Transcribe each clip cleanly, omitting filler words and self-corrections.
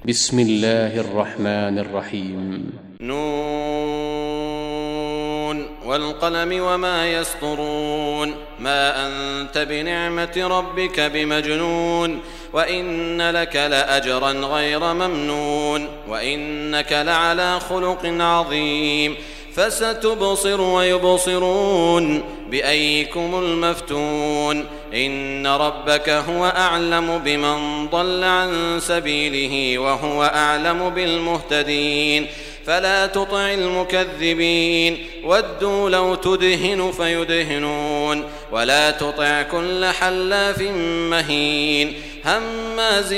بسم الله الرحمن الرحيم. نون والقلم وما يسطرون ما أنت بنعمة ربك بمجنون وإن لك لأجرا غير ممنون وإنك لعلى خلق عظيم فستبصر ويبصرون بأيكم المفتون إن ربك هو أعلم بمن ضل عن سبيله وهو أعلم بالمهتدين فلا تطع المكذبين ودوا لو تدهن فيدهنون ولا تطع كل حلاف مهين هماز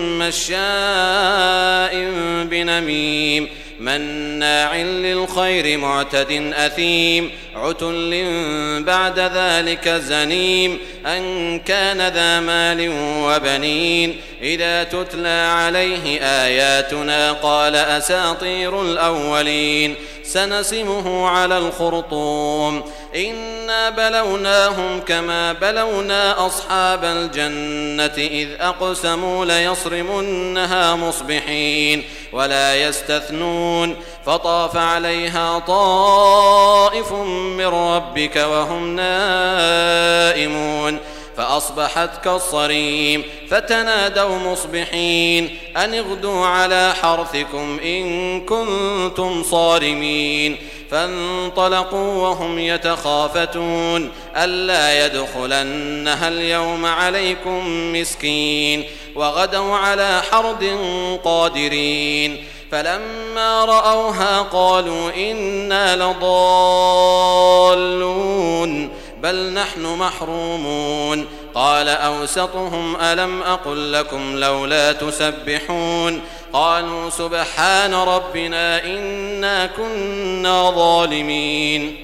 مشاء بنميم مناع للخير معتد أثيم عتل بعد ذلك زنيم أن كان ذا مال وبنين إذا تتلى عليه آياتنا قال أساطير الأولين سنسمه على الخرطوم إنا بلوناهم كما بلونا أصحاب الجنة إذ أقسموا ليصرمنها مصبحين ولا يستثنون فطاف عليها طائف من ربك وهم نائمون فأصبحت كالصريم فتنادوا مصبحين أن اغدوا على حرثكم إن كنتم صارمين فانطلقوا وهم يتخافتون ألا يدخلنها اليوم عليكم مسكين وغدوا على حرد قادرين فلما رأوها قالوا إنا لضالون بل نحن محرومون قال أوسطهم ألم أقل لكم لولا تسبحون قالوا سبحان ربنا إنا كنا ظالمين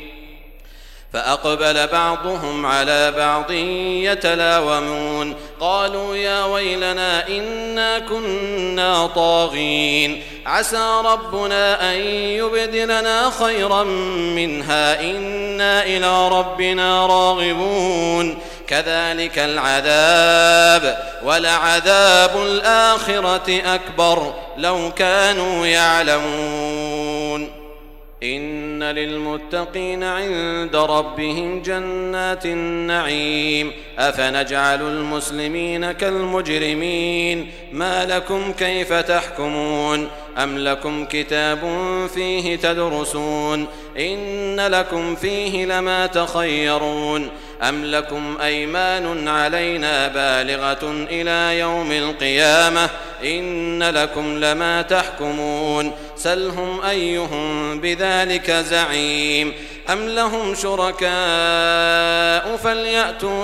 فأقبل بعضهم على بعض يتلاومون قالوا يا ويلنا إنا كنا طاغين عسى ربنا أن يبدلنا خيرا منها إنا إلى ربنا راغبون كذلك العذاب ولعذاب الآخرة أكبر لو كانوا يعلمون إن للمتقين عند ربهم جنات النعيم أفنجعل المسلمين كالمجرمين ما لكم كيف تحكمون أم لكم كتاب فيه تدرسون إن لكم فيه لما تخيرون أم لكم أيمان علينا بالغة إلى يوم القيامة إن لكم لما تحكمون سلهم أيهم بذلك زعيم أم لهم شركاء فليأتوا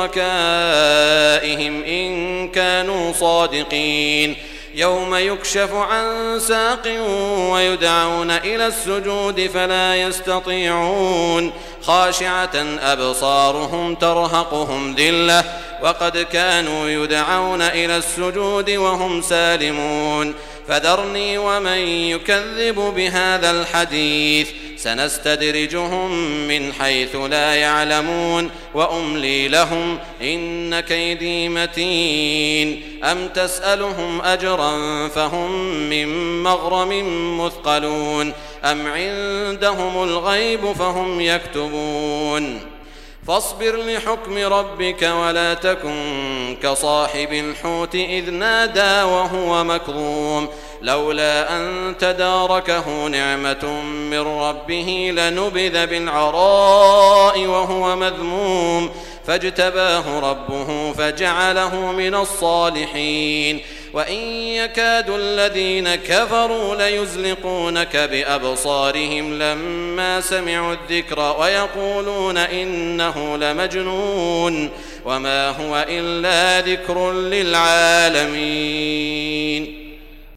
بشركائهم إن كانوا صادقين يوم يكشف عن ساق ويدعون إلى السجود فلا يستطيعون خاشعة أبصارهم ترهقهم ذلة وقد كانوا يدعون إلى السجود وهم سالمون فذرني ومن يكذب بهذا الحديث سنستدرجهم من حيث لا يعلمون وأملي لهم إن كيدي متين أم تسألهم أجرا فهم من مغرم مثقلون أم عندهم الغيب فهم يكتبون فاصبر لحكم ربك ولا تكن كصاحب الحوت إذ نادى وهو مكظوم لولا أن تداركه نعمة من ربه لنبذ بالعراء وهو مذموم فاجتباه ربه فجعله من الصالحين وإن يكاد الذين كفروا ليزلقونك بأبصارهم لما سمعوا الذكر ويقولون إنه لمجنون وما هو إلا ذكر للعالمين.